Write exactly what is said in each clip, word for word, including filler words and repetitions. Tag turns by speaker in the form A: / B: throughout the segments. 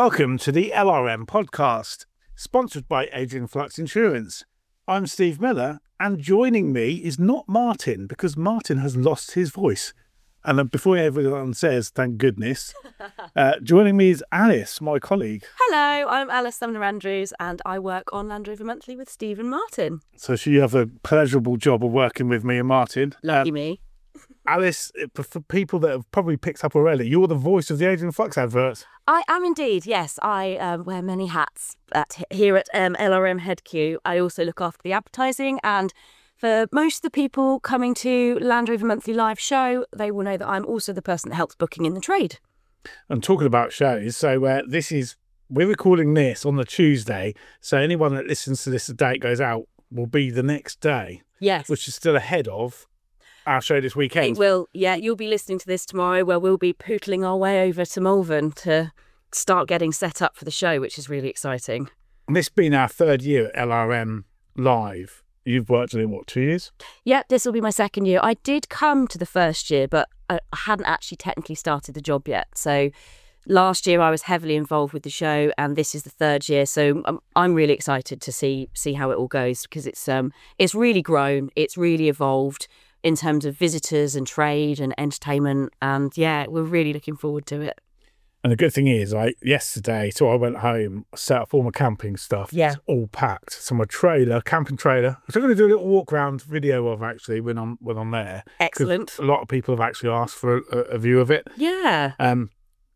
A: Welcome to the L R M podcast, sponsored by Adrian Flux Insurance. I'm Steve Miller, and joining me is not Martin, because Martin has lost his voice. And uh, before everyone says, thank goodness, uh, joining me is Alice, my colleague.
B: Hello, I'm Alice Sumner Andrews, and I work on Land Rover Monthly with Steve and Martin.
A: So she has a pleasurable job of working with me and Martin.
B: Lucky
A: Uh,
B: me.
A: Alice, for people that have probably picked up already, you're the voice of the Adrian Flux adverts.
B: I am indeed, yes. I um, wear many hats at, here at um, L R M Head Q. I also look after the advertising, and for most of the people coming to Land Rover Monthly live show, they will know that I'm also the person that helps booking in the trade.
A: And talking about shows, so uh, this is, we're recording this on the Tuesday, so anyone that listens to this the day it goes out will be the next day.
B: Yes.
A: Which is still ahead of our show this weekend.
B: It will, yeah, you'll be listening to this tomorrow, where we'll be pootling our way over to Malvern to start getting set up for the show, which is really exciting.
A: And this being our third year at L R M Live. You've worked in it, what, two years?
B: Yeah, this will be my second year. I did come to the first year, but I hadn't actually technically started the job yet. So last year I was heavily involved with the show, and this is the third year. So I'm, I'm really excited to see see how it all goes, because it's um it's really grown, it's really evolved in terms of visitors and trade and entertainment. And yeah, we're really looking forward to it.
A: And the good thing is, like yesterday, so I went home, set up all my camping stuff.
B: Yeah.
A: It's all packed. So my trailer, camping trailer, which I'm going to do a little walk around video of actually when I'm when I'm there. 'Cause
B: Excellent.
A: a lot of people have actually asked for a, a view of it.
B: Yeah.
A: Um,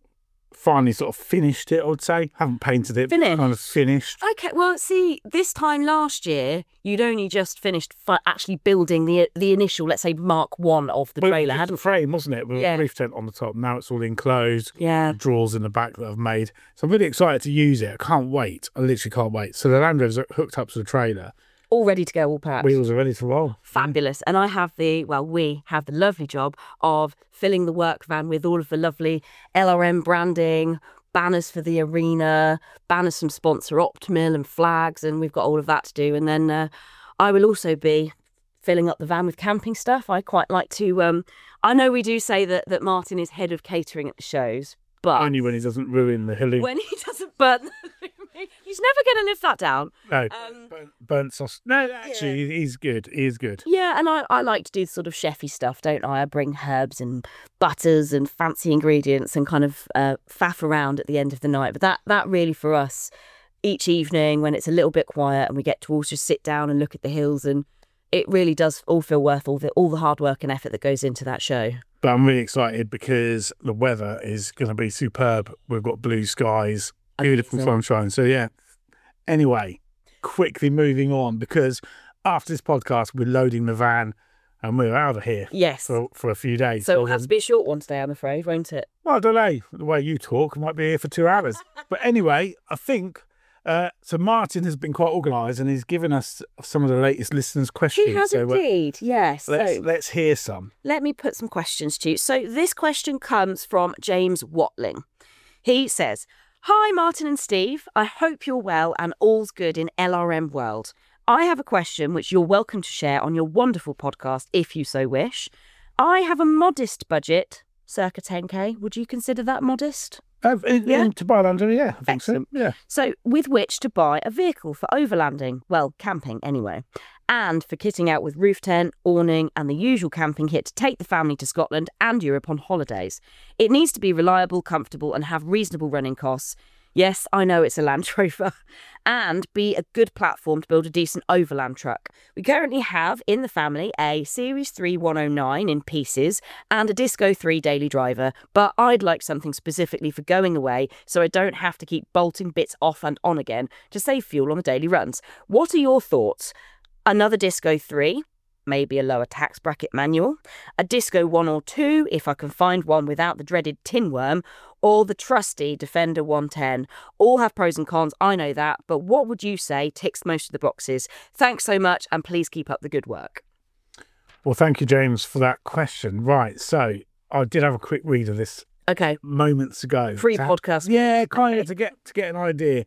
A: finally sort of finished it, I would say. Haven't painted it.
B: Finished.
A: Kind of finished.
B: Okay, well, see, this time last year, you'd only just finished fi- actually building the the initial, let's say, Mark One of the
A: Well,
B: trailer,
A: it was
B: hadn't
A: a frame, wasn't it? With
B: Yeah.
A: a reef tent on the top. Now it's all enclosed.
B: Yeah.
A: Drawers in the back that I've made. So I'm really excited to use it. I can't wait. I literally can't wait. So the Land Rovers are hooked up to the trailer.
B: All ready to go, all packed.
A: Wheels are ready to roll.
B: Fabulous. And I have the, well, we have the lovely job of filling the work van with all of the lovely L R M branding, banners for the arena, banners from sponsor Optimil and flags, and we've got all of that to do. And then uh, I will also be filling up the van with camping stuff. I quite like to, um, I know we do say that, that Martin is head of catering at the shows, but
A: Only when he doesn't ruin the hilly.
B: when he doesn't burn, he's never going to live that down.
A: No,
B: Um,
A: burnt, burnt sauce. No, actually, he's good. He is good.
B: Yeah, and I, I like to do sort of chefy stuff, don't I? I bring herbs and butters and fancy ingredients and kind of uh, faff around at the end of the night. But that, that really for us, each evening when it's a little bit quiet and we get to all just sit down and look at the hills, and it really does all feel worth all the, all the hard work and effort that goes into that show.
A: But I'm really excited because the weather is going to be superb. We've got blue skies, beautiful
B: Amazing.
A: sunshine. So, yeah. Anyway, quickly moving on, because after this podcast, we're loading the van and we're out of here
B: Yes.
A: for, for a few days.
B: So it'll have to be a short one today, I'm afraid, won't it?
A: Well, I don't know. The way you talk, I might be here for two hours. But anyway, I think, uh, so Martin has been quite organised and he's given us some of the latest listeners' questions.
B: He has
A: so, uh,
B: indeed, yes.
A: let's,
B: So
A: let's hear some.
B: let me put some questions to you. So this question comes from James Watling. He says, "Hi, Martin and Steve. I hope you're well and all's good in L R M world. I have a question which you're welcome to share on your wonderful podcast if you so wish. I have a modest budget, circa ten K. Would you consider that modest?
A: Uh, in,
B: Yeah.
A: in, to buy land, yeah, I think
B: Excellent.
A: so. Yeah.
B: So, with which to buy a vehicle for overlanding, well, camping anyway, and for kitting out with roof tent, awning, and the usual camping kit to take the family to Scotland and Europe on holidays. It needs to be reliable, comfortable, and have reasonable running costs. Yes, I know it's a Land Rover. And be a good platform to build a decent overland truck. We currently have in the family a Series three one oh nine in pieces and a Disco three daily driver, but I'd like something specifically for going away so I don't have to keep bolting bits off and on again to save fuel on the daily runs. What are your thoughts? Another Disco three? Maybe a lower tax bracket manual, a Disco one or two if I can find one without the dreaded tin worm, or the trusty Defender one ten. All have pros and cons, I know that, but what would you say ticks most of the boxes? Thanks so much, and please keep up the good work.
A: Well, thank you, James, for that question. Right, so I did have a quick read of this
B: Okay,
A: moments ago.
B: free
A: To ha-
B: podcast.
A: Yeah, kind of to get to get an idea.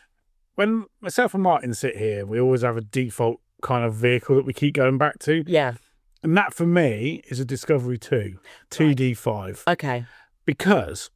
A: When myself and Martin sit here, we always have a default kind of vehicle that we keep going back to.
B: Yeah,
A: And that for me is a Discovery two, two D five.
B: okay.
A: Because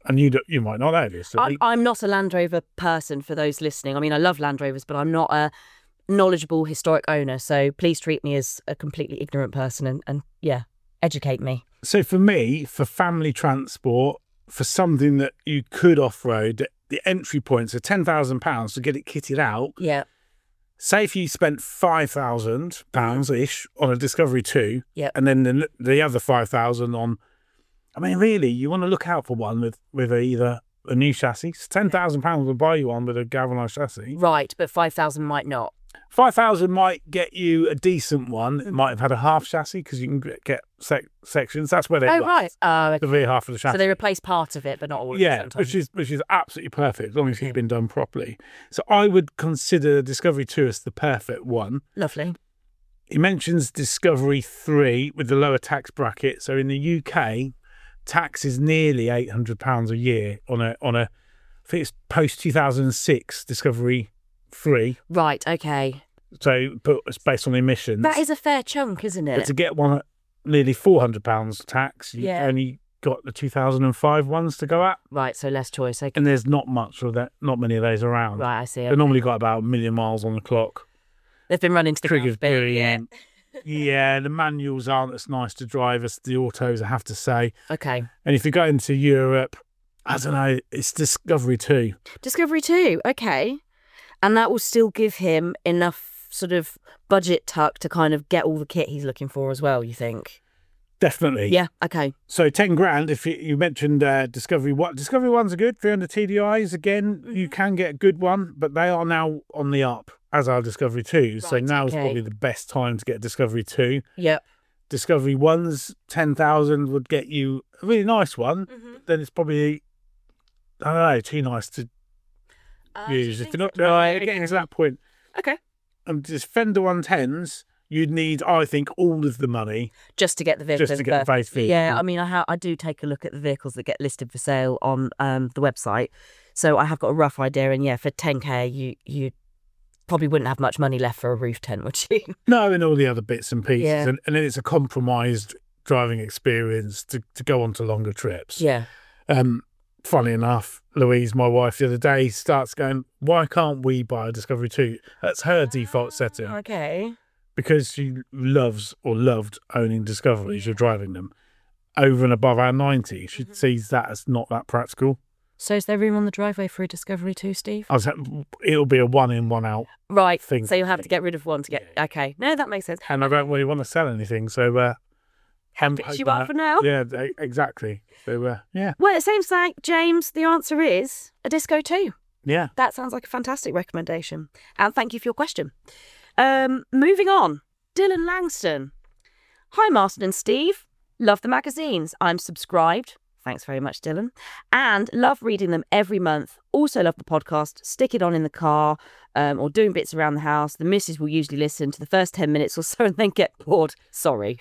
A: And you do, you might not know this.
B: I'm, I'm not a Land Rover person for those listening. I mean, I love Land Rovers, but I'm not a knowledgeable historic owner. So please treat me as a completely ignorant person and, and yeah, educate me.
A: So for me, for family transport, for something that you could off-road, the entry points are ten thousand pounds to get it kitted out.
B: Yeah.
A: Say if you spent five thousand pounds-ish on a Discovery two,
B: Yep.
A: and then the, the other five thousand on... I mean, really, you want to look out for one with, with either a new chassis. ten thousand pounds will buy you one with a galvanised chassis.
B: Right, but five thousand might not.
A: five thousand might get you a decent one. It might have had a half chassis because you can get sec- sections. That's where they
B: Oh,
A: got
B: right. Oh,
A: the
B: okay.
A: rear half of the chassis.
B: So they replace part of it, but not all of it.
A: Yeah,
B: sometimes.
A: which is which is absolutely perfect as long as it's been done properly. So I would consider Discovery two as the perfect one.
B: Lovely.
A: He mentions Discovery three with the lower tax bracket. So in the U K, tax is nearly eight hundred pounds a year on a on a. I think it's post two thousand six Discovery three.
B: Right, okay.
A: So, but it's based on emissions.
B: That is a fair chunk, isn't
A: But
B: it?
A: to get one at nearly four hundred pounds tax, you
B: Yeah.
A: only got the two thousand five ones to go at.
B: Right, so less choice. Okay.
A: And there's not much of that, not many of those around.
B: Right, I see.
A: They've normally got about a million miles on the clock.
B: They've been running to the
A: Triggers
B: ground,
A: very
B: yeah.
A: in. Yeah, the manuals aren't as nice to drive as the autos, I have to say.
B: Okay.
A: And if you go into Europe, I don't know, it's Discovery two.
B: Discovery two, okay. And that will still give him enough sort of budget tuck to kind of get all the kit he's looking for as well, you think?
A: Definitely.
B: Yeah, okay.
A: So ten grand, if you, you mentioned uh, Discovery one. Discovery ones are good, three hundred T D Is. Again, you can get a good one, but they are now on the up, as are Discovery twos. so
B: Right,
A: now is
B: okay.
A: probably the best time to get a Discovery two.
B: Yep.
A: Discovery ones, ten thousand would get you a really nice one.
B: Mm-hmm.
A: Then it's probably, I don't know, too nice to
B: Uh,
A: use. If you're not right, getting to that point.
B: Okay.
A: And Defender one tens, you'd need, I think, all of the money
B: Just to get the vehicle.
A: just to
B: in
A: get the
B: first.
A: base vehicle.
B: Yeah, I mean, I, ha- I do take a look at the vehicles that get listed for sale on um, the website. So I have got a rough idea. And yeah, for ten K, you you probably wouldn't have much money left for a roof tent, would you?
A: No, and all the other bits and pieces.
B: Yeah.
A: And, and then it's a compromised driving experience to, to go on to longer trips.
B: Yeah.
A: Um, funny enough, Louise, my wife, the other day starts going, why can't we buy a Discovery two? That's her default setting
B: Okay.
A: because she loves or loved owning Discoveries or driving them over and above our ninety. She
B: Mm-hmm.
A: sees that as not that practical.
B: So is there room on the driveway for a Discovery two, Steve?
A: I was, it'll be a one in, one out
B: Right.
A: thing.
B: So you'll have to get rid of one to get. Okay. No, that makes sense.
A: And I don't really want to sell anything. So, uh, I'm
B: Fix you
A: hoping
B: up
A: that-
B: for now.
A: Yeah, e- exactly. So, uh, yeah,
B: Well, it seems like, James, the answer is a Disco two.
A: yeah.
B: That sounds like a fantastic recommendation. And thank you for your question. Um, moving on. Dylan Langston. Hi, Martin and Steve. Love the magazines. I'm subscribed. Thanks very much, Dylan. And love reading them every month. Also love the podcast. Stick it on in the car um, or doing bits around the house. The missus will usually listen to the first ten minutes or so and then get bored. Sorry.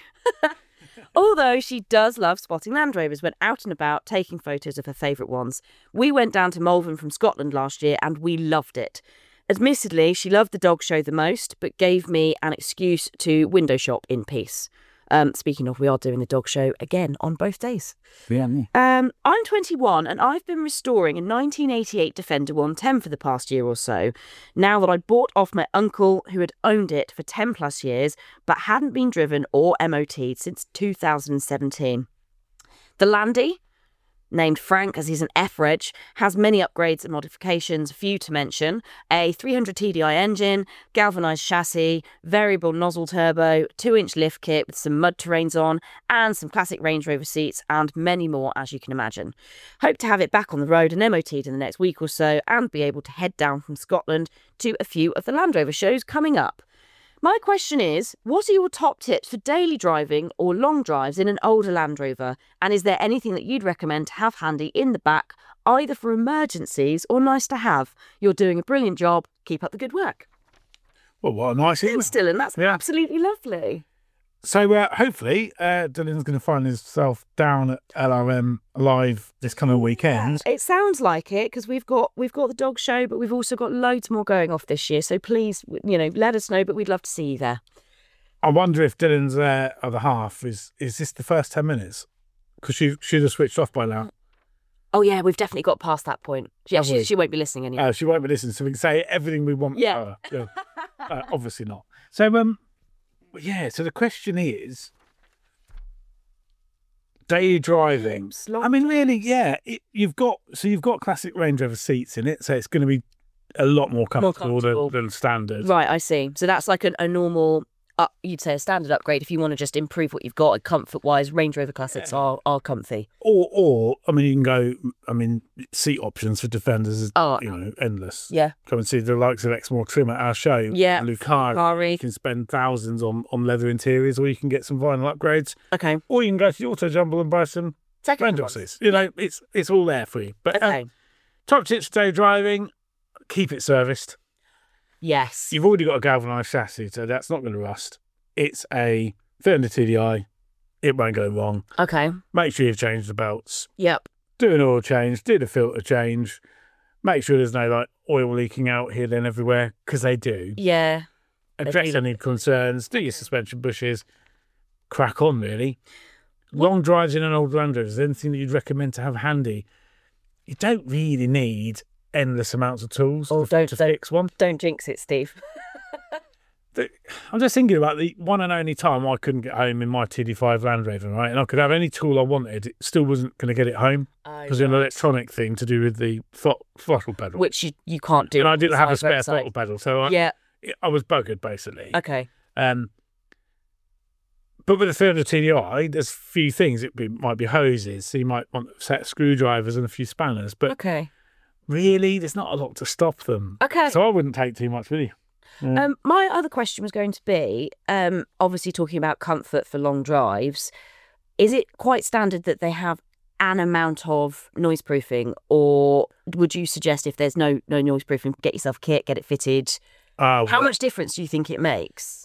B: Although she does love spotting Land Rovers when out and about taking photos of her favourite ones. We went down to Malvern from Scotland last year and we loved it. Admittedly, she loved the dog show the most, but gave me an excuse to window shop in peace. Um, speaking of, we are doing the dog show again on both days.
A: Yeah.
B: Um, I'm twenty-one and I've been restoring a nineteen eighty-eight Defender one ten for the past year or so. Now that I bought off my uncle who had owned it for ten plus years, but hadn't been driven or M O T'd since two thousand seventeen. The Landy, named Frank as he's an F-Reg, has many upgrades and modifications, few to mention. A three hundred T D I engine, galvanised chassis, variable nozzle turbo, two inch lift kit with some mud terrains on, and some classic Range Rover seats, and many more, as you can imagine. Hope to have it back on the road and M O T'd in the next week or so, and be able to head down from Scotland to a few of the Land Rover shows coming up. My question is, what are your top tips for daily driving or long drives in an older Land Rover? And is there anything that you'd recommend to have handy in the back, either for emergencies or nice to have? You're doing a brilliant job. Keep up the good work.
A: Well, what a nice email.
B: Thanks, Dylan. That's
A: Yeah.
B: absolutely lovely.
A: So uh, hopefully uh, Dylan's going to find himself down at L R M Live this coming weekend.
B: It sounds like it because we've got we've got the dog show, but we've also got loads more going off this year. So please, you know, let us know. But we'd love to see you there.
A: I wonder if Dylan's uh, other half is is this the first ten minutes? Because she should have switched off by now.
B: Oh, yeah, we've definitely got past that point. Yeah,
A: Have
B: she,
A: we?
B: she won't be listening anymore.
A: Uh, she won't be listening, so we can say everything we want.
B: Yeah.
A: Uh, yeah. uh, obviously not. So, um, yeah. So the question is, daily driving.
B: Long
A: I mean, really, yeah. It, you've got so you've got classic Range Rover seats in it, so it's going to be a lot more comfortable,
B: comfortable.
A: Than, than standard.
B: Right, I see. So that's like an, a normal, uh, you'd say a standard upgrade if you want to just improve what you've got comfort-wise. Range Rover Classics
A: Yeah.
B: are, are comfy.
A: Or, or I mean, you can go. I mean, seat options for Defenders is
B: Oh,
A: you know endless.
B: yeah.
A: Come and see the likes of Exmoor Trim at our show.
B: Yeah.
A: Lucari.
B: Lucari.
A: You can spend thousands on, on leather interiors, or you can get some vinyl upgrades,
B: Okay.
A: or you can go to the Auto Jumble and buy some
B: Second
A: Range Rovers. You know, it's it's all there for you. But
B: Okay.
A: uh, top tips for day driving: keep it serviced.
B: Yes.
A: You've already got a galvanised chassis, so that's not going to rust. It's a three hundred T D I. It won't go wrong.
B: Okay.
A: Make sure you've changed the belts.
B: Yep.
A: Do an oil change. Do the filter change. Make sure there's no like oil leaking out here, then everywhere, because they do.
B: Yeah.
A: Address any concerns. Do your suspension bushes. Crack on, really. Long drives in an old Land Rover. Is there anything that you'd recommend to have handy? You don't really need endless amounts of tools
B: Oh,
A: to,
B: don't-
A: to
B: don't-
A: fix one.
B: Don't jinx it, Steve.
A: The- I'm just thinking about the one and only time I couldn't get home in my T D five Land Rover, right? And I could have any tool I wanted. It still wasn't going to get it home because of an electronic thing to do with the throt- throttle pedal.
B: Which you, you can't do.
A: and I
B: on
A: didn't
B: the
A: have a
B: side
A: spare
B: website.
A: throttle pedal, so I,
B: Yeah.
A: I was buggered, basically.
B: Okay.
A: Um, but with a three hundred T D I, there's a few things. It be, might be hoses, so you might want a set of screwdrivers and a few spanners. But
B: Okay.
A: really, there's not a lot to stop them.
B: Okay.
A: So I wouldn't take too much with you. Yeah.
B: Um, my other question was going to be, um, obviously talking about comfort for long drives, is it quite standard that they have an amount of noise proofing, or would you suggest if there's no no noise proofing, get yourself a kit, get it fitted?
A: Uh,
B: How much difference do you think it makes?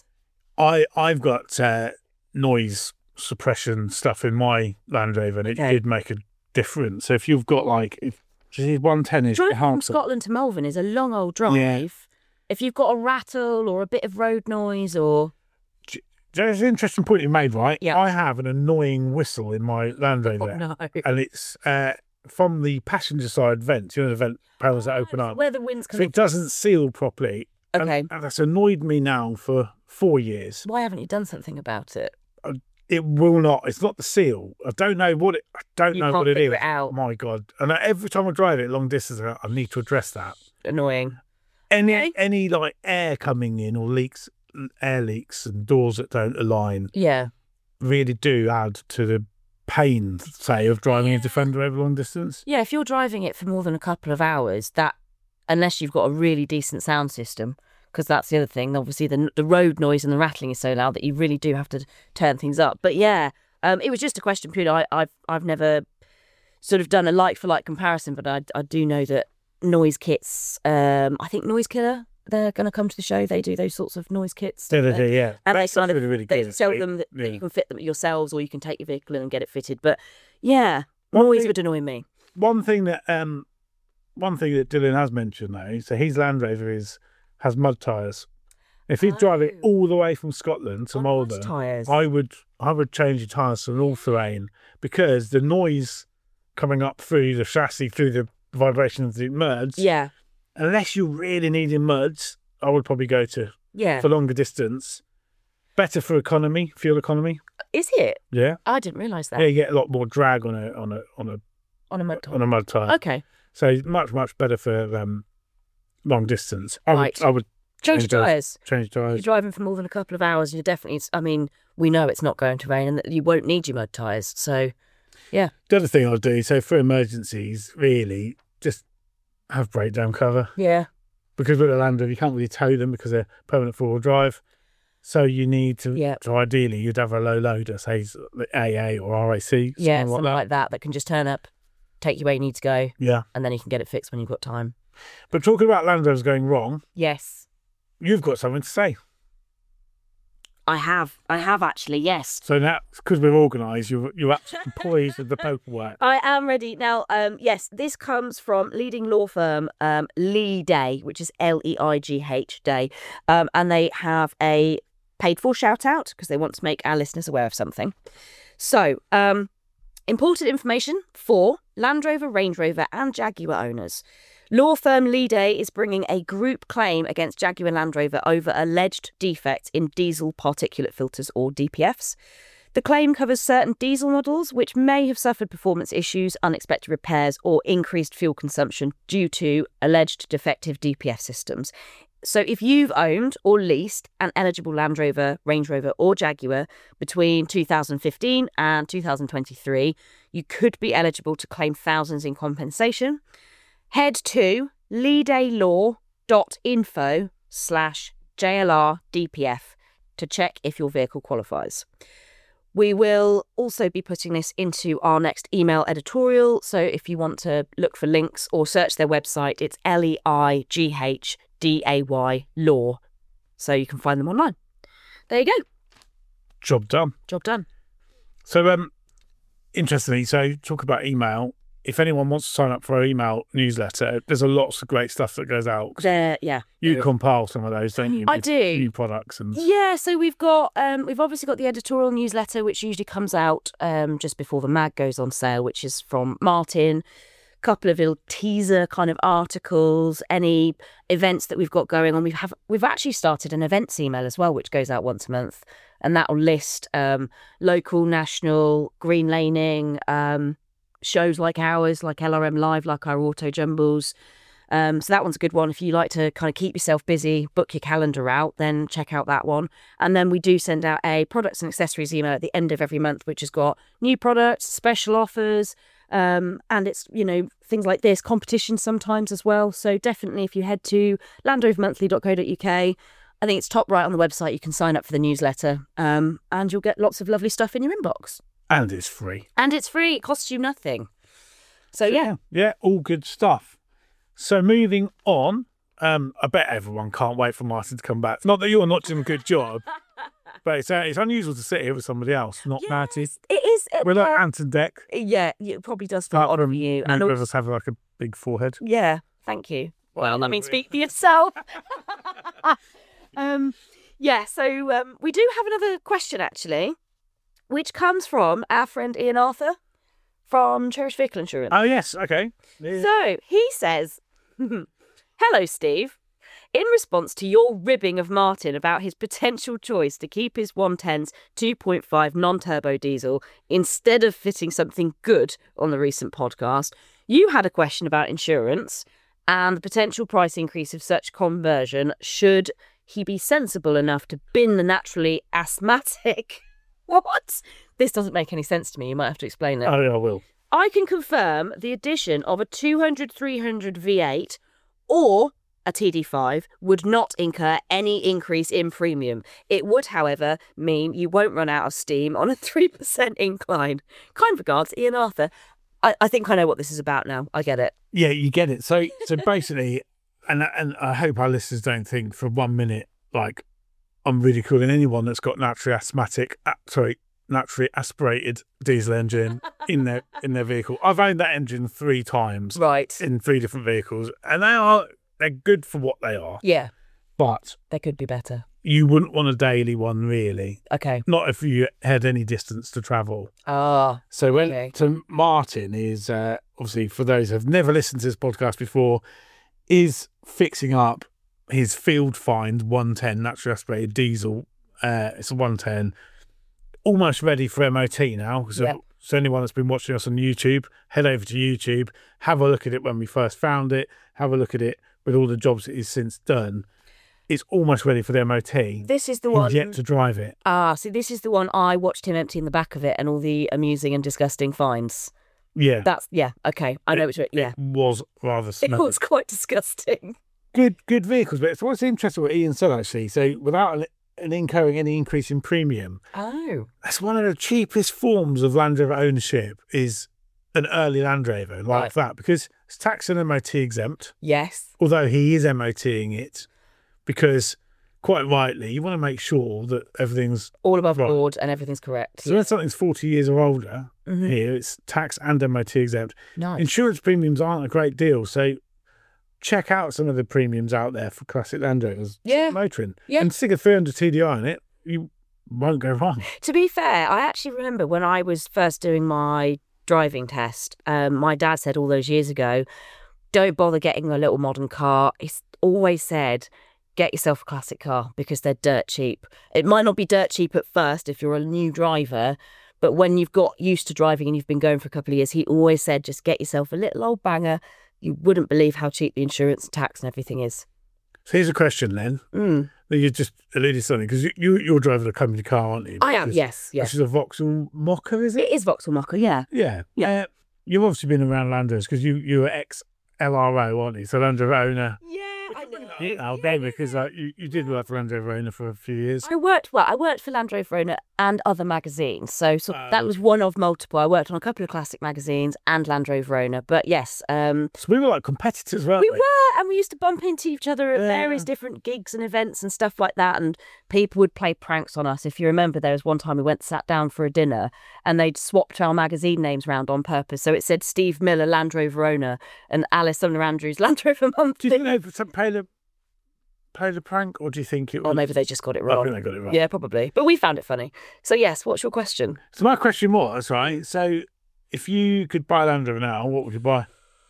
A: I I've got uh, noise suppression stuff in my Land Rover, and it
B: Okay.
A: did make a difference. So if you've got like if one ten inch
B: Driving from
A: enhancer,
B: Scotland to Malvern is a long old drive.
A: Yeah.
B: If you've got a rattle or a bit of road noise, or
A: there's an interesting point you made, right?
B: Yeah.
A: I have an annoying whistle in my Land Rover,
B: oh, no,
A: and it's uh, from the passenger side vents. You know the vent panels that open up.
B: where the wind's
A: So
B: coming.
A: it doesn't seal properly. And-
B: Okay.
A: and that's annoyed me now for four years.
B: Why haven't you done something about it?
A: It will not. It's not the seal. I don't know what it. I don't
B: You
A: know
B: can't
A: what it
B: figure
A: is.
B: it out.
A: My God! And every time I drive it long distance, I I need to address that.
B: Annoying.
A: Any
B: Okay.
A: any like air coming in or leaks, air leaks and doors that don't align
B: Yeah.
A: really do add to the pain, say, of driving a Defender over long distance.
B: Yeah, if you're driving it for more than a couple of hours, that unless you've got a really decent sound system, because that's the other thing. Obviously, the the road noise and the rattling is so loud that you really do have to turn things up. But yeah, um, it was just a question. Purely, I, I've I've never sort of done a like for like comparison, but I I do know that noise kits. Um, I think Noise Killer. They're going to come to the show. They do those sorts of noise kits.
A: Yeah,
B: don't
A: they
B: they?
A: do, yeah.
B: And they
A: That's
B: kind of
A: really, really
B: they
A: good.
B: tell
A: It-
B: them that, that
A: yeah.
B: you can fit them yourselves, or you can take your vehicle in and get it fitted. But yeah,
A: One
B: noise
A: thing-
B: would annoy me.
A: One thing that um, one thing that Dylan has mentioned though, so his Land Rover is has mud tyres. If he's driving
B: Oh.
A: all the way from Scotland to
B: On mud
A: Malden,
B: tyres.
A: I would I would change your tyres to an all terrain because the noise coming up through the chassis, through the vibrations of the muds,
B: Yeah,
A: unless you're really needing muds, I would probably go to
B: yeah.
A: for longer distance. Better for economy, fuel economy.
B: Is it?
A: Yeah,
B: I didn't realise that.
A: yeah, you get a lot more drag on a on a on a
B: On a mud tyre.
A: on a mud tyre.
B: Okay.
A: So much much better for um, long distance. I
B: Right.
A: would I would
B: Change
A: Change
B: your
A: those.
B: tyres.
A: change
B: You're
A: tyres.
B: driving for more than a couple of hours, you're definitely, I mean, we know it's not going to rain and that you won't need your mud tyres. So,
A: The other thing I'll do, so for emergencies, really just have breakdown cover
B: yeah.
A: because with a Land Rover you can't really tow them because they're permanent four wheel drive. So you need to.
B: Yeah.
A: So ideally you'd have a low loader, say the A A or R A C.
B: Yeah,
A: something
B: something
A: like that.
B: like that that can just turn up, take you where you need to go,
A: Yeah.
B: and then you can get it fixed when you've got time.
A: But talking about Land Rovers going wrong,
B: Yes.
A: you've got something to say.
B: I have. I have actually, yes.
A: So now, because we're organised, you're, you're absolutely poised with the paperwork.
B: I am ready now. Um, yes, this comes from leading law firm um, Lee Day, which is L E I G H Day, um, and they have a paid for shout out because they want to make our listeners aware of something. So, um, Important information for Land Rover, Range Rover and Jaguar owners. Law firm Leaday is bringing a group claim against Jaguar Land Rover over alleged defects in diesel particulate filters, or D P Fs. The claim covers certain diesel models which may have suffered performance issues, unexpected repairs or increased fuel consumption due to alleged defective D P F systems. So if you've owned or leased an eligible Land Rover, Range Rover or Jaguar between two thousand fifteen and two thousand twenty-three, you could be eligible to claim thousands in compensation. Head to leadaylaw.info slash JLRDPF to check if your vehicle qualifies. We will also be putting this into our next email editorial, so if you want to look for links or search their website, it's L E I G H D A Y Law, so you can find them online. There you go.
A: Job done.
B: Job done.
A: So, um, interestingly, so talk about email. If anyone wants to sign up for our email newsletter, there's a lots of great stuff that goes out.
B: There, yeah.
A: You compile some of those, don't you?
B: I
A: with
B: do.
A: New products and
B: Yeah, so we've got, um, we've obviously got the editorial newsletter, which usually comes out um, just before the mag goes on sale, which is from Martin. A couple of little teaser kind of articles, any events that we've got going on. We have we've actually started an events email as well, which goes out once a month, and that will list um, local, national, green laning. Um, shows like ours, like L R M Live, like our Auto Jumbles. Um, so that one's a good one. If you like to kind of keep yourself busy, book your calendar out, then check out that one. And then we do send out a products and accessories email at the end of every month, which has got new products, special offers, um, and it's, you know, things like this, competition sometimes as well. So definitely if you head to landrovermonthly dot co dot uk, I think it's top right on the website, you can sign up for the newsletter, um, and you'll get lots of lovely stuff in your inbox.
A: and it's free.
B: And it's free. It costs you nothing. So, yeah.
A: Yeah, all good stuff. So moving on, um, I bet everyone can't wait for Martin to come back. Not that you're not doing a good job, but it's, uh, it's unusual to sit here with somebody else, not
B: Yes,
A: Martin.
B: it is. Uh,
A: We're like
B: uh,
A: Ant and Dec.
B: yeah, it probably does feel
A: Apart
B: odd
A: from
B: for you.
A: neither
B: And
A: of
B: also,
A: us have like a big forehead.
B: yeah, thank you. Well, I mean, speak for yourself. um, yeah, so um, we do have another question, actually, which comes from our friend Ian Arthur from Cherish Vehicle Insurance.
A: Oh, yes, okay. Yeah.
B: So he says, hello, Steve. In response to your ribbing of Martin about his potential choice to keep his one ten's two point five non-turbo diesel instead of fitting something good on the recent podcast, you had a question about insurance and the potential price increase of such conversion should he be sensible enough to bin the naturally asthmatic. What? This doesn't make any sense to me. You might have to explain it.
A: Oh, yeah, I will.
B: I can confirm the addition of a two hundred three hundred V eight or a T D five would not incur any increase in premium. It would, however, mean you won't run out of steam on a three percent incline. Kind regards, Ian Arthur. I, I think I know what this is about now. I get it.
A: Yeah, you get it. So, so basically, and and I hope our listeners don't think for one minute like I'm ridiculing anyone that's got naturally asthmatic, uh, sorry, naturally aspirated diesel engine in their in their vehicle. I've owned that engine three times,
B: Right.
A: in three different vehicles, and they are they're good for what they are.
B: Yeah,
A: But
B: they could be better.
A: you wouldn't want a daily one, really.
B: Okay.
A: Not if you had any distance to travel.
B: Ah,
A: So when
B: Okay.
A: to Martin is uh, obviously, for those who have never listened to this podcast before, is fixing up his Field Find one ten naturally aspirated diesel. Uh, it's a one ten, almost ready for M O T now. So,
B: Yep.
A: so anyone that's been watching us on YouTube, head over to YouTube, have a look at it when we first found it, have a look at it with all the jobs it has since done. It's almost ready for the M O T.
B: this is the
A: He's
B: one.
A: yet to drive it.
B: Ah, see, this is the one I watched him emptying the back of it and all the amusing and disgusting finds.
A: Yeah,
B: That's, yeah, okay. I know which one. Yeah.
A: it was rather
B: It
A: smelly.
B: was quite disgusting.
A: Good, good vehicles, but it's what's interesting what Ian said actually. So without an, an incurring any increase in premium,
B: Oh.
A: that's one of the cheapest forms of Land Rover ownership is an early Land Rover like
B: Right.
A: that, because it's tax and M O T exempt.
B: Yes.
A: Although he is MOTing it, because quite rightly you want to make sure that everything's.
B: All above
A: Right.
B: board and everything's correct.
A: So when something's forty years or older,
B: Mhm.
A: here it's tax and M O T exempt.
B: Nice.
A: Insurance premiums aren't a great deal, so check out some of the premiums out there for classic Land Rovers.
B: Yeah.
A: Motoring.
B: Yeah.
A: And stick a three hundred T D I in it, you won't go wrong.
B: To be fair, I actually remember when I was first doing my driving test. Um, my dad said all those years ago, don't bother getting a little modern car. He's always said, get yourself a classic car because they're dirt cheap. It might not be dirt cheap at first if you're a new driver, but when you've got used to driving and you've been going for a couple of years, he always said, just get yourself a little old banger. You wouldn't believe how cheap the insurance and tax and everything is.
A: So here's a question then.
B: Mm.
A: You just alluded to something, because you, you, you're driving a company car, aren't you?
B: I am,
A: Which is-
B: yes, yes.
A: Which is a Vauxhall Mocha, is it?
B: It is Vauxhall Mocha, yeah.
A: Yeah.
B: Yeah.
A: Uh, you've obviously been around Land Rovers because you, you were ex-L R O, aren't you? So Land Rover owner.
B: Yeah, I know.
A: Yeah, okay, because uh, you, you did work for Land Rover owner for a few years.
B: I worked, well, I worked for Land Rover Owner and other magazines. So, so
A: Oh.
B: that was one of multiple. I worked on a couple of classic magazines and Land Rover Owner. But yes, um,
A: So we were like competitors, weren't
B: we
A: we?
B: were, and we used to bump into each other at
A: Yeah.
B: various different gigs and events and stuff like that. And people would play pranks on us. If you remember, there was one time we went sat down for a dinner and they'd swapped our magazine names round on purpose. So it said Steve Miller, Land Rover Owner, and Alice Sumner Andrews, Land Rover
A: Do
B: Monthly.
A: you think they played a, played a prank, or do you think it was...
B: Or maybe they just got it
A: I
B: wrong.
A: think they got it wrong.
B: Yeah, probably. But we found it funny. So yes, what's your question?
A: So my question was, right, so if you could buy Land Rover now, what would you buy?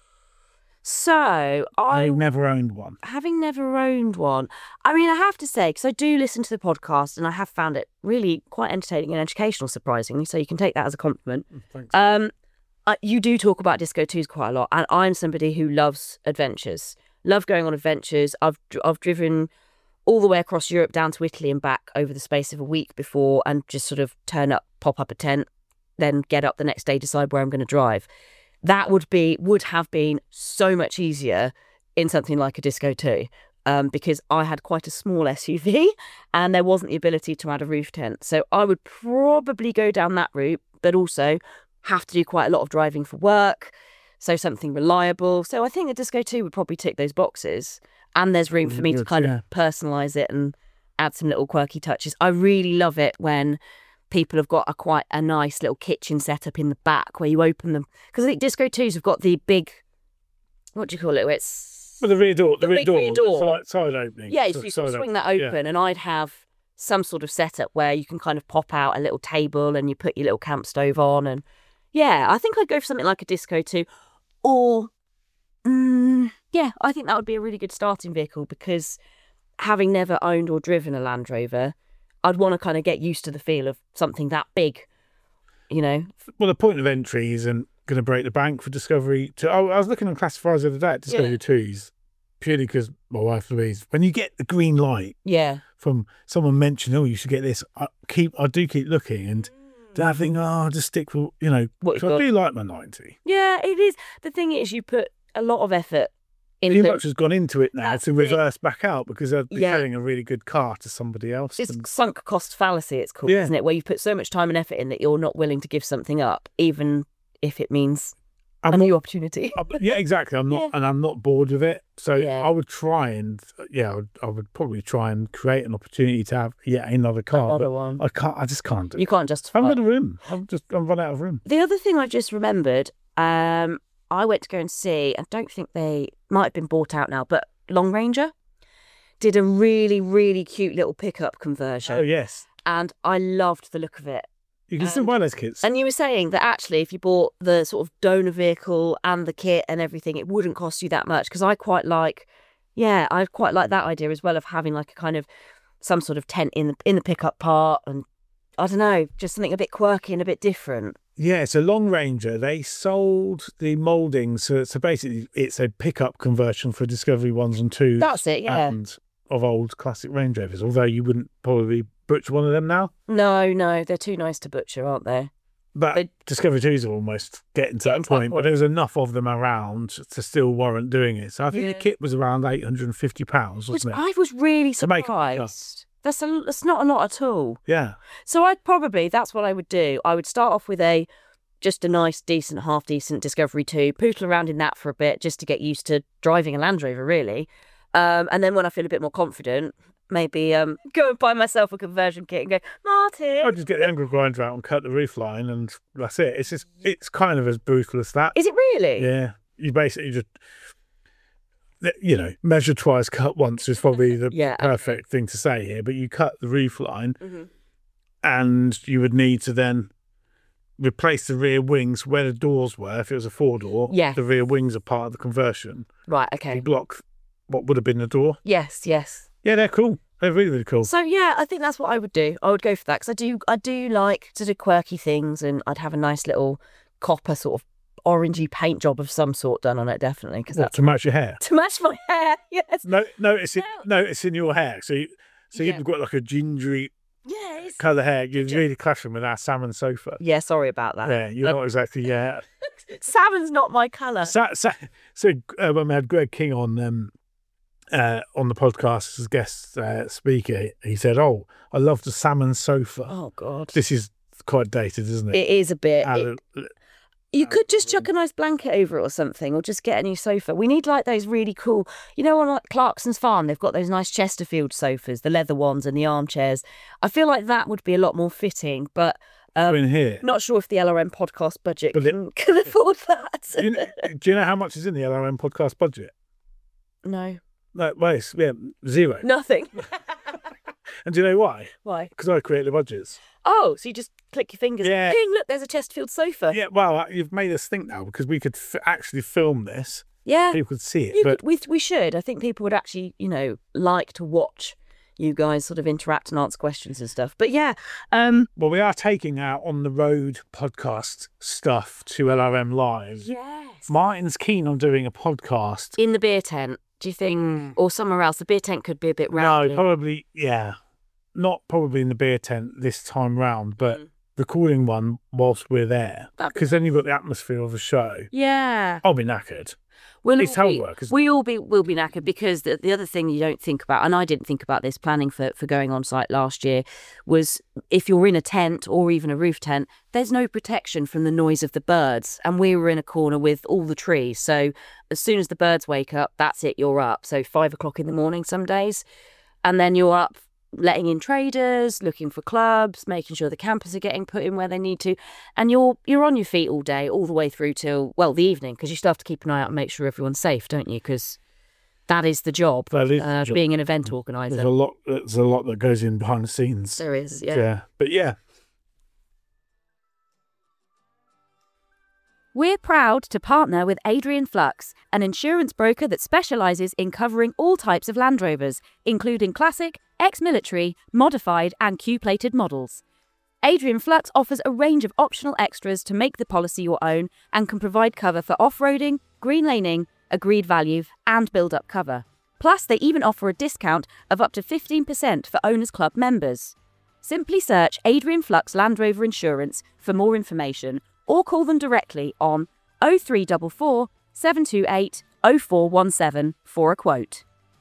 B: So I
A: I've never owned one.
B: having never owned one, I mean, I have to say, because I do listen to the podcast and I have found it really quite entertaining and educational, surprisingly. So you can take that as a compliment.
A: Thanks.
B: Um, I, you do talk about Disco twos quite a lot, and I'm somebody who loves adventures, love going on adventures. I've dr- I've driven all the way across Europe down to Italy and back over the space of a week before, and just sort of turn up, pop up a tent, then get up the next day, decide where I'm going to drive. That would be would have been so much easier in something like a Disco two, um, because I had quite a small S U V and there wasn't the ability to add a roof tent. So I would probably go down that route, but also have to do quite a lot of driving for work. So something reliable. So I think the Disco two would probably tick those boxes, and there's room for me to
A: Good,
B: kind
A: yeah.
B: of personalise it and add some little quirky touches. I really love it when people have got a quite a nice little kitchen setup in the back where you open them, because I think Disco twos have got the big, what do you call it? Where it's
A: Well, the rear door, the,
B: the
A: rear
B: big
A: door,
B: rear door.
A: Side, side opening.
B: yeah,
A: So-
B: so you sort of
A: side
B: swing
A: op-
B: that open, and I'd have some sort of setup where you can kind of pop out a little table and you put your little camp stove on, and yeah, I think I'd go for something like a Disco two, or mm, yeah, I think that would be a really good starting vehicle, because having never owned or driven a Land Rover, I'd want to kind of get used to the feel of something that big, you know.
A: Well, the point of entry isn't going to break the bank for Discovery. To, oh, I was looking on classifiers the other day at Discovery
B: Yeah.
A: twos, purely because my wife Louise, when you get the green light
B: Yeah.
A: from someone mentioning, oh, you should get this, I keep, I do keep looking, and then I think, oh, I'll just stick with, you know,
B: What you've
A: so I
B: got.
A: do like my ninety.
B: Yeah, it is. The thing is, you put a lot of effort into
A: Too much has gone into it now
B: That's
A: to
B: it.
A: reverse back out, because they're
B: Yeah.
A: selling a really good car to somebody else.
B: It's
A: and-
B: sunk cost fallacy, it's called,
A: Yeah.
B: isn't it? Where you put so much time and effort in that you're not willing to give something up, even if it means
A: I'm
B: a
A: not-
B: new opportunity.
A: Uh, yeah, exactly. I'm not,
B: Yeah.
A: and I'm not bored with it. So
B: Yeah.
A: I would try and, yeah, I would, I would probably try and create an opportunity to have yet another car.
B: Another
A: but
B: one.
A: I can't. I just can't do.
B: You
A: it.
B: can't
A: I
B: justify
A: haven't
B: it.
A: got a room. I'm just. I'm run out of room.
B: The other thing I just remembered, um, I went to go and see, I don't think they might have been bought out now, but Long Ranger did a really, really cute little pickup conversion.
A: Oh yes,
B: And I loved the look of it.
A: you can still
B: And-
A: buy those kits.
B: And you were saying that actually, if you bought the sort of donor vehicle and the kit and everything, it wouldn't cost you that much. Because I quite like, yeah, I quite like that idea as well of having like a kind of some sort of tent in the in the pickup part, and I don't know, just something a bit quirky and a bit different.
A: Yeah, it's a Long Ranger. They sold the mouldings, so, so basically it's a pickup conversion for Discovery ones and twos.
B: That's it, yeah.
A: And of old classic Range Rovers. Although you wouldn't probably butcher one of them now.
B: No, no, they're too nice to butcher, aren't they?
A: But
B: They-
A: Discovery twos are almost getting to
B: Getting
A: that
B: to that
A: point, but
B: point.
A: there was enough of them around to still warrant doing it. So I think
B: Yeah.
A: the kit was around eight hundred and fifty pounds,
B: Which
A: wasn't it?
B: I was really
A: To make a pickup.
B: surprised. That's a, that's not a lot at all.
A: Yeah.
B: So I'd probably, that's what I would do. I would start off with a, just a nice, decent, half decent Discovery two, poodle around in that for a bit just to get used to driving a Land Rover, really. Um, and then when I feel a bit more confident, maybe um, go and buy myself a conversion kit and go, Martin,
A: I'd just get the angle grinder out and cut the roof line, and that's it. It's just, it's kind of as brutal as that.
B: is it really?
A: Yeah. You basically just, you know, measure twice, cut once is probably the
B: Yeah,
A: perfect thing to say here. But you cut the roof line,
B: Mhm.
A: and you would need to then replace the rear wings where the doors were. If it was a four door,
B: Yes.
A: the rear wings are part of the conversion.
B: Right,
A: They
B: okay.
A: block what would have been the door.
B: Yes, yes.
A: Yeah, they're cool. They're really, really cool.
B: So yeah, I think that's what I would do. I would go for that because I do, I do like to do quirky things, and I'd have a nice little copper sort of orangey paint job of some sort done on it, definitely, because
A: What,
B: that's
A: to match your hair?
B: to match my hair. Yes.
A: No, notice it.
B: No.
A: Notice in your hair. So, you, so
B: Yeah.
A: you've got like a gingery
B: Yes.
A: colour hair. You're really clashing with our salmon sofa.
B: Yeah. Sorry about that.
A: Yeah, you're not exactly. Yeah.
B: Salmon's not my colour.
A: So, so, so uh, when we had Greg King on um, uh, on the podcast as guest uh, speaker, he said, "Oh, I love the salmon sofa."
B: Oh God.
A: This is quite dated, isn't it?
B: It is a bit.
A: Out
B: it-
A: of-
B: You could just chuck a nice blanket over it or something, or just get a new sofa. We need like those really cool, you know, on like Clarkson's farm, they've got those nice Chesterfield sofas, the leather ones and the armchairs. I feel like that would be a lot more fitting, but um,
A: in here.
B: not sure if the L R M podcast budget
A: But it-
B: can, can afford that.
A: Do you, know, do you know how much is in the L R M podcast budget?
B: No,
A: No, well, it's, yeah, zero.
B: nothing.
A: And do you know why?
B: Why?
A: Because I create the budgets.
B: Oh, so you just click your fingers.
A: Yeah.
B: Ping, look, there's a Chesterfield sofa.
A: Yeah, well, uh, you've made us think now because we could f- actually film this.
B: Yeah.
A: People could see it,
B: You
A: but
B: could, we, we should. I think people would actually, you know, like to watch you guys sort of interact and answer questions and stuff. But yeah, um,
A: well, we are taking our on the road podcast stuff to L R M Live.
B: yes.
A: Martin's keen on doing a podcast.
B: In the beer tent, do you think, or somewhere else? The beer tent could be a bit
A: No,
B: rowdy.
A: probably, yeah. Not probably in the beer tent this time round, but
B: Mm.
A: recording one whilst we're there.
B: That'd be
A: Because then you've got the atmosphere of a show.
B: Yeah.
A: I'll be knackered.
B: We'll
A: It's
B: all
A: how
B: be,
A: it works.
B: we all be will be knackered because the, the other thing you don't think about, and I didn't think about this planning for, for going on site last year, was if you're in a tent or even a roof tent, there's no protection from the noise of the birds. And we were in a corner with all the trees. So as soon as the birds wake up, that's it, you're up. So five o'clock in the morning some days. And then you're up letting in traders, looking for clubs, making sure the campers are getting put in where they need to. And you're you're on your feet all day, all the way through till, well, the evening, because you still have to keep an eye out and make sure everyone's safe, don't you? Because that is the job,
A: That is the
B: uh,
A: job.
B: being an event
A: There's
B: organiser.
A: a lot. There's a lot that goes in behind the scenes.
B: There is, yeah.
A: yeah. But yeah,
B: We're proud to partner with Adrian Flux, an insurance broker that specialises in covering all types of Land Rovers, including classic, ex-military, modified and Q-plated models. Adrian Flux offers a range of optional extras to make the policy your own and can provide cover for off-roading, green laning, agreed value and build-up cover. Plus, they even offer a discount of up to fifteen percent for Owners Club members. Simply search Adrian Flux Land Rover Insurance for more information or call them directly on oh three four four, seven two eight, oh four one seven for a quote.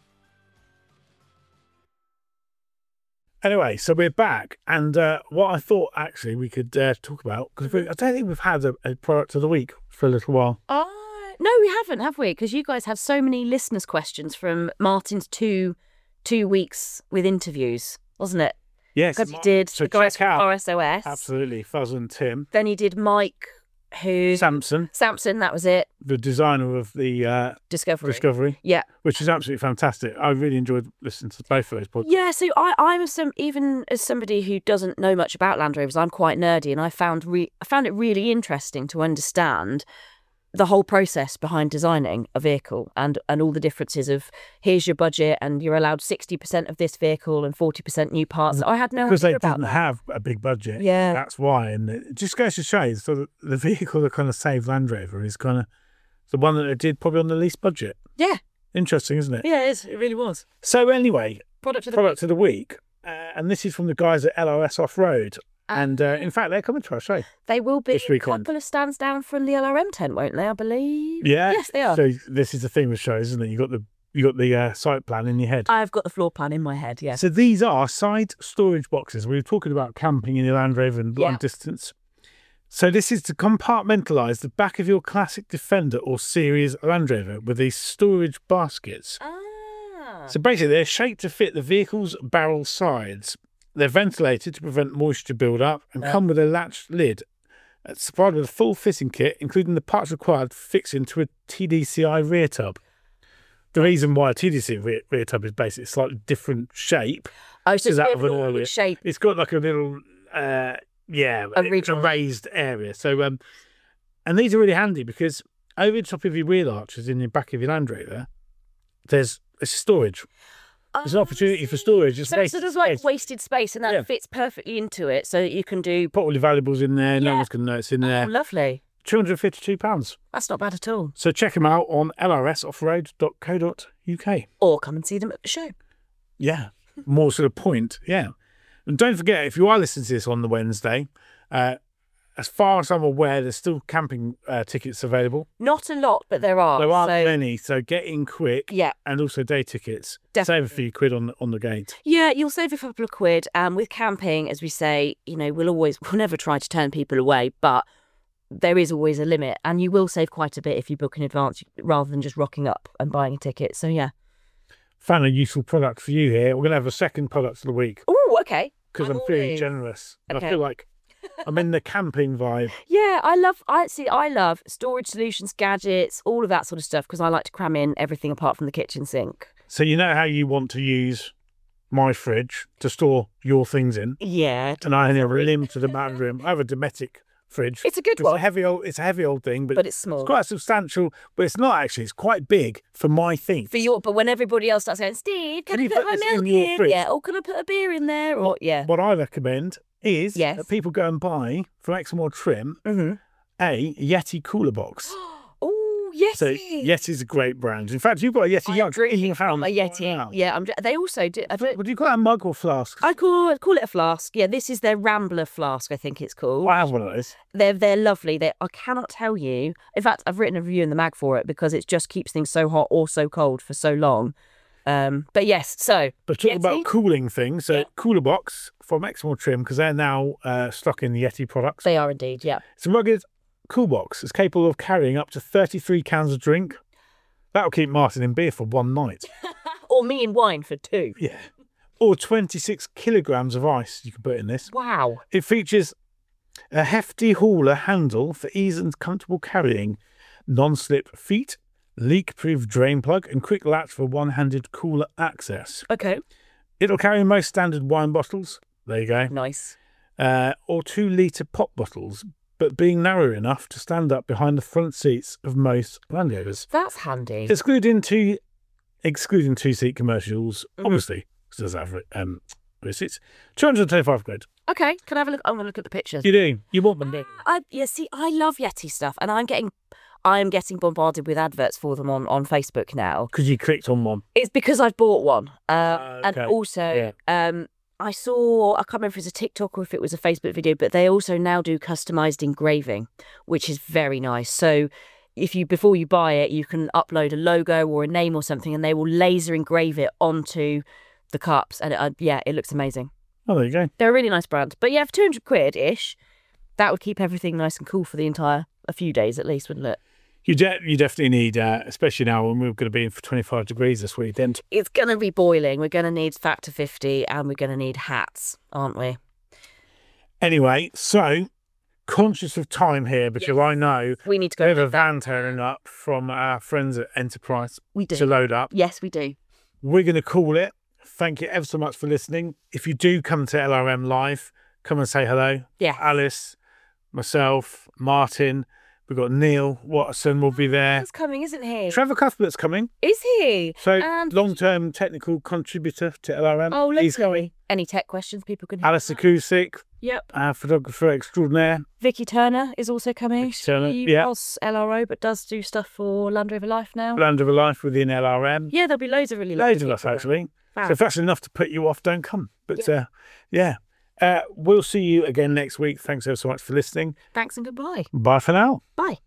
A: anyway, so we're back. And uh, what I thought actually we could uh, talk about, because I don't think we've had a, a product of the week for a little while.
B: Uh, no, we haven't, have we? Because you guys have so many listeners' questions from Martin's two two weeks with interviews, wasn't it?
A: Yes.
B: Because he
A: Mar-
B: did
A: so
B: the guys
A: check
B: from
A: out.
B: R S O S.
A: Absolutely. Fuzz and Tim.
B: Then he did Mike, who...
A: Samson,
B: Samson, that was it.
A: the designer of the uh,
B: Discovery.
A: Discovery,
B: Yeah.
A: which is absolutely fantastic. I really enjoyed listening to both of those podcasts.
B: Yeah, so I, I'm some even as somebody who doesn't know much about Land Rovers, I'm quite nerdy, and I found re- I found it really interesting to understand the whole process behind designing a vehicle and and all the differences of here's your budget and you're allowed sixty percent of this vehicle and forty percent new parts. I had no
A: Because they
B: idea about
A: didn't
B: that.
A: have a big budget.
B: Yeah.
A: That's why. And it just goes to show you, so that the vehicle that kind of saved Land Rover is kind of the one that they did probably on the least budget.
B: Yeah,
A: Interesting, isn't it?
B: yeah, it is. It really was.
A: So anyway,
B: Product of the
A: product of the week. Uh, and this is from the guys at L O S Off-Road. And uh, in fact, they're coming to our show.
B: They will be
A: This
B: a
A: weekend.
B: couple of stands down from the L R M tent, won't they? I believe.
A: Yeah.
B: Yes, they are.
A: So this is the thing with shows, isn't it? You got the you got the uh, site plan in your head.
B: I've got the floor plan in my head. Yes.
A: So these are side storage boxes. We were talking about camping in the Land Rover and long
B: Yeah.
A: distance. So this is to compartmentalise the back of your classic Defender or Series Land Rover with these storage baskets.
B: Ah.
A: So basically, they're shaped to fit the vehicle's barrel sides. They're ventilated to prevent moisture build-up and
B: Yeah.
A: come with a latched lid. It's provided with a full fitting kit, including the parts required for fixing to a T D C I rear tub. The reason why a T D C I rear, rear tub is basically a slightly different shape.
B: Oh, so
A: is
B: it's
A: that
B: a
A: of
B: bit
A: an
B: of an
A: earlier-
B: awkward shape.
A: It's got like a little uh, yeah,
B: Originally.
A: a raised area. So, um, and these are really handy because over the top of your wheel arches in the back of your Land Rover, there's it's storage. There's an opportunity for storage. It's
B: So it's sort of like
A: space.
B: wasted space, and that
A: Yeah.
B: fits perfectly into it. So that you can do.
A: Put all your valuables in there. No
B: Yeah.
A: one's going to know it's in there.
B: Oh, lovely.
A: two hundred fifty-two pounds.
B: That's not bad at all.
A: So check them out on l r s off road dot co dot u k.
B: Or come and see them at the show.
A: Yeah, more sort of point. Yeah. And don't forget, if you are listening to this on the Wednesday, uh, as far as I'm aware, there's still camping uh, tickets available.
B: Not a lot, but there are.
A: There aren't
B: so,
A: many, so get in quick.
B: Yeah.
A: And also day tickets.
B: Definitely.
A: Save a few quid on the, on the gate.
B: Yeah, you'll save a couple of quid. And with camping, as we say, you know, we'll always, we'll never try to turn people away, but there is always a limit. And you will save quite a bit if you book in advance rather than just rocking up and buying a ticket. So, yeah.
A: Found a useful product for you here. We're going to have a second product of the week
B: Oh, okay.
A: because I'm,
B: all
A: feeling
B: in.
A: generous. And
B: Okay.
A: I feel like I'm in the camping vibe.
B: Yeah, I love, I see, I love storage solutions, gadgets, all of that sort of stuff because I like to cram in everything apart from the kitchen sink.
A: So you know how you want to use my fridge to store your things in,
B: Yeah.
A: and I only have a limited amount of room. I have a Dometic fridge.
B: It's a good
A: It's
B: one,
A: a heavy old. It's a heavy old thing, but,
B: but it's small.
A: it's quite substantial. But it's not actually. It's quite big for my things.
B: For your, but when everybody else starts going, Steve, can,
A: Can
B: I
A: you
B: put
A: put
B: my
A: this
B: milk
A: in your
B: in?
A: fridge?
B: Yeah. Or can I put a beer in there? Or yeah.
A: What I recommend is
B: Yes.
A: that people go and buy from Exmoor Trim
B: Mm-hmm.
A: a Yeti cooler box.
B: Oh, yes.
A: So Yeti's a great brand. In fact, you've got a Yeti
B: I'm
A: yacht
B: drinking
A: in your
B: from
A: house
B: a Yeti.
A: right now.
B: Yeah, I'm, they also do. I don't,
A: What do you call that, a mug or flask?
B: I call call it a flask. Yeah, this is their Rambler flask, I think it's called.
A: I have one of those.
B: They're they're lovely. They I cannot tell you. In fact, I've written a review in the mag for it because it just keeps things so hot or so cold for so long. Um, but yes, so
A: But talk
B: Yeti?
A: about cooling things. So
B: Yeah.
A: cooler box from Exmoor Trim, because they're now uh, stocking the Yeti products.
B: they are indeed. Yeah.
A: It's a rugged cool box. It's capable of carrying up to thirty-three cans of drink. That'll keep Martin in beer for one night.
B: Or me in wine for two.
A: Yeah. Or twenty-six kilograms of ice you can put in this.
B: Wow.
A: It features a hefty hauler handle for ease and comfortable carrying, non-slip feet, leak-proof drain plug, and quick latch for one-handed cooler access.
B: Okay.
A: It'll carry most standard wine bottles. There you go.
B: Nice.
A: Uh, or two-litre pop bottles, but being narrow enough to stand up behind the front seats of most Land Rovers.
B: That's handy.
A: Excluding two, excluding two-seat commercials,
B: Mhm.
A: obviously, because there's average um, seats. two hundred twenty-five quid.
B: Okay. Can I have a look? I'm going to look at the pictures.
A: You do. You want them, don't you?
B: I yeah. See, I love Yeti stuff, and I'm getting, I am getting bombarded with adverts for them on on Facebook now.
A: Because you clicked on one.
B: It's because I've bought one, uh,
A: Ah,
B: and
A: okay.
B: also um, I saw, I can't remember if it was a TikTok or if it was a Facebook video, but they also now do customized engraving, which is very nice. So if you, before you buy it, you can upload a logo or a name or something, and they will laser engrave it onto the cups, and it, uh, yeah, it looks amazing.
A: Oh, there you go.
B: They're a really nice brand, but yeah, for two hundred quid ish, that would keep everything nice and cool for the entire a few days at least, wouldn't it?
A: You, de- you definitely need, uh, especially now when we're going to be in for twenty-five degrees this weekend.
B: It's going to be boiling. We're going to need factor fifty, and we're going to need hats, aren't we?
A: Anyway, so conscious of time here because
B: Yes.
A: I know
B: We need to
A: we
B: go.
A: have a
B: with that.
A: van turning up from our friends at Enterprise
B: We do.
A: to load up.
B: Yes, we do.
A: We're going to call it. Thank you ever so much for listening. If you do come to L R M Live, come and say hello.
B: Yeah.
A: Alice, myself, Martin. We've got Neil Watson will be there.
B: He's coming, isn't he?
A: Trevor Cuthbert's coming.
B: Is he?
A: So
B: And-
A: long-term technical contributor to L R M.
B: Oh,
A: He's
B: lovely.
A: coming.
B: Any tech questions people can.
A: Alice Acoustic,
B: Yep.
A: our photographer extraordinaire.
B: Vicky Turner is also coming.
A: Vicky Turner,
B: She
A: yeah.
B: was L R O, but does do stuff for Land Rover Life now.
A: Land of a Life within L R M.
B: Yeah, there'll be loads of really
A: Loads
B: lovely
A: of us,
B: people.
A: actually.
B: Wow.
A: So if that's enough to put you off, don't come. But yeah, uh, yeah. Uh, we'll see you again next week. Thanks ever so much for listening.
B: Thanks and goodbye.
A: Bye for now.
B: Bye.